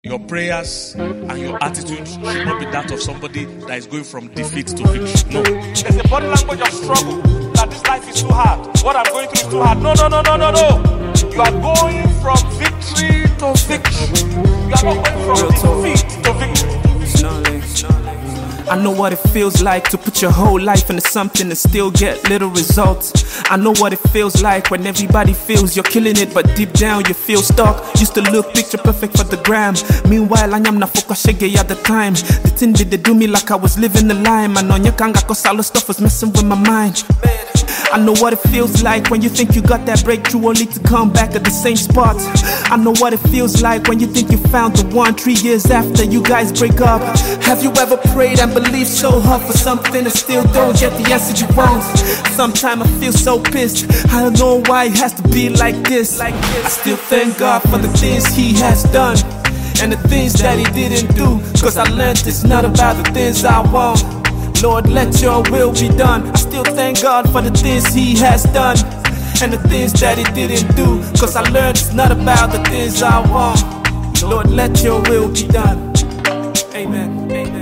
your prayers and your attitude should not be that of somebody that is going from defeat to victory. No. There's a body language of struggle, that this life is too hard. What I'm going through is too hard. No. You are going from victory to victory. You are not going from defeat to victory. I know what it feels like to put your whole life into something and still get little results. I know what it feels like when everybody feels you're killing it, but deep down you feel stuck. Used to look picture perfect for the gram. Meanwhile, I am not focused at the time. The thing did they do me like I was living the line. I know you can't go all the stuff was messing with my mind. I know what it feels like when you think you got that breakthrough only to come back at the same spot. I know what it feels like when you think you found the one 3 years after you guys break up. Have you ever prayed and believed so hard for something and still don't get the answer you want? Sometimes I feel so pissed. I don't know why it has to be like this. I still thank God for the things He has done and the things that He didn't do, cause I learned it's not about the things I want. Lord, let your will be done. I still thank God for the things He has done and the things that He didn't do, cause I learned it's not about the things I want. Lord, let your will be done. Amen.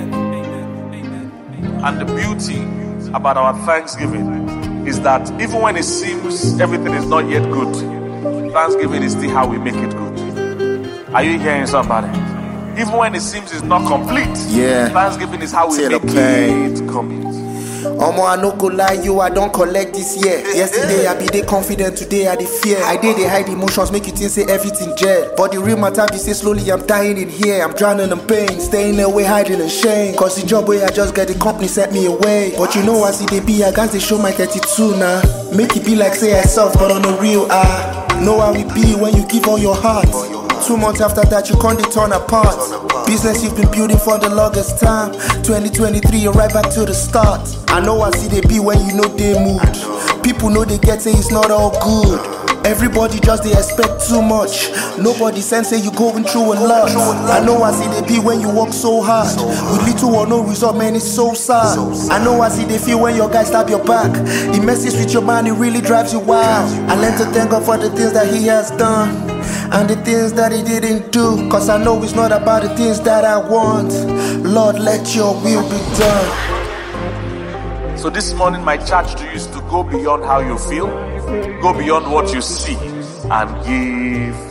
And the beauty about our Thanksgiving is that even when it seems everything is not yet good, Thanksgiving is still how we make it good. Are you hearing somebody? Even when it seems it's not complete, Thanksgiving is how we make it complete. Omo, I no go lie you, I don't collect this year. Yesterday I be dey confident, today I dey fear. I dey hide emotions, make you think say everything jet. But the real matter be say slowly I'm dying in here. I'm drowning in pain, staying away, hiding in shame. Cause the job where I just get, the company set me away. But you know I see they be, I got to show my 32 now. Make it be like say I soft, but on the real know how it be when you give all your heart. 2 months after that, you can't turn apart. Business you've been building for the longest time. 2023, you're right back to the start. I know I see they be when you know they mood. People know they get say it's not all good. Everybody just they expect too much. Nobody sense say you going through a lot. I know I see they be when you work so hard. With little or no result, man, it's so sad. I know I see they feel when your guys stab your back. He messes with your mind, it really drives you wild. I learn to thank God for the things that He has done and the things that He didn't do, cause I know it's not about the things that I want. Lord, let your will be done. So this morning my charge to you is to go beyond how you feel, go beyond what you see, and give